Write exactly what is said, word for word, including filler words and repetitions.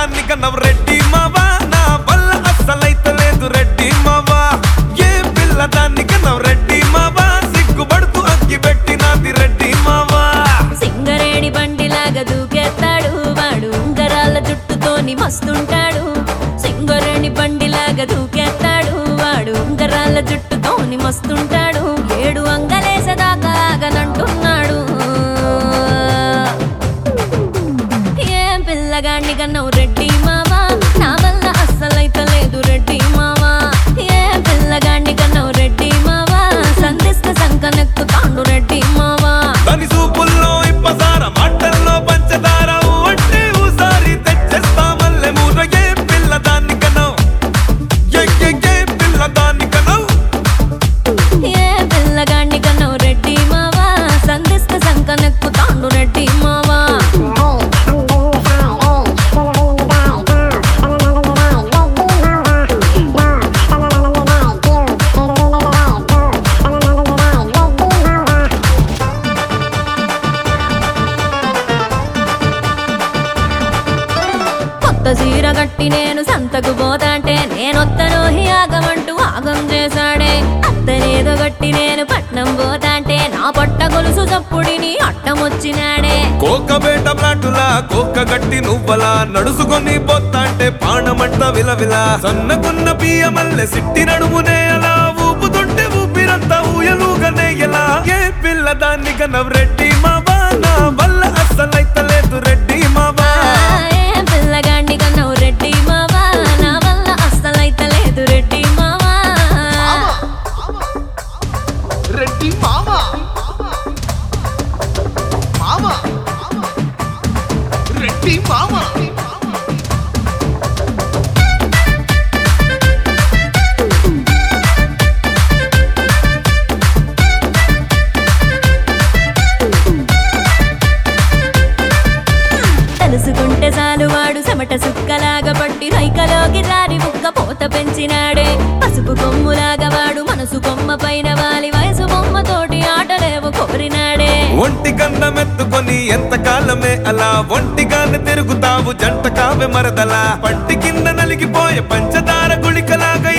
దాన్ని కన్నవ్ రెడ్డి మావా నా వల్ల అస్సలైతలేదు రెడ్డి మావా ఏ పిల్ల దాన్ని కన్నవ్ రెడ్డి మావా సిగ్గుపడుతూ అగ్గి పెట్టినది రెడ్డి మావా సింగరేణి బండిలాగా దూకేస్తాడు వాడు ఉంగరాల జుట్టుతోని మస్తుంటాడు సింగరేణి బండిలాగా దూకేస్తాడు వాడు ఉంగరాల జుట్టుతోని మస్తుంటాడు ఏడు అంగలేసదాకా ఆగనంటున్నాడు ఏం పిల్లగాన్ని కన్నవు రెడ్డి మావా నా వల్ల అస్సలైతలేదు రెడ్డి మావా ఏం పిల్లగాన్ని కన్నవు రెడ్డి మావా సంధిస్తే సంకనెక్కుతాండు రెడ్డి మావా దాని సూపుల్లో ఇప్పసార మాటల్లో పంచదార అంటే ఊసారి తెచ్చేస్తా మల్లె మూర ఏ పిల్ల దాన్ని కనవు ఏ ఏ ఏ పిల్ల దాన్ని కనవు ఏ పిల్లగాన్ని కన్నవు రెడ్డి మావా సంధిస్తే సంకనెక్కుతాండు రెడ్డి మావా చీర గట్టి నేను సంతకు పోతాంటే నేనొత్తను ఆగమంటూ ఆగం చేశాడే అత్తనేదో గట్టి నేను పట్నం పోతాంటే నా పట్ట గొలుసు చప్పుడిని అట్టమొచ్చినాడే కోకబేట ప్లాటులా కోక గట్టి నువ్వలా నడుసుకొని పోతాంటే పాణమంట విలవిలా సన్నకున్న బియ్యమల్లె సిట్టి నడుమునే అలా ఊపుతుంటే ఊపిరంతా ఊయలుగానే ఎలా ఏ పిల్ల దాన్ని కనవ్ రెడ్డి మావా నా వల్ల అస్సలైతలేదు రెడ్డి మావా పిల్లగాండి కన్నవు రెడ్డి మావా నా వల్ల అస్సలైతలేదు రెడ్డి మావా రెడ్డి మావా మావా రెడ్డి మావా తెలుసుకుంటే చాలు వాడు చెమట సుక్కలాగా పట్టి రైకలోకి రారి ముక్క పోత పెంచినాడే పసుపు కొమ్ములాగా వాడు మనసు కొమ్మ పైన వాలి వయసు బొమ్మతోటి ఆటలేవు కోరినాడే ఒంటి గంధమెత్తుకొని ఎంత కాలమే అలా ఒంటిగానే తిరుగుతావు జంట కావె మరదలా పంటి కింద నలిగిపోయే పంచదార గుళికలాగా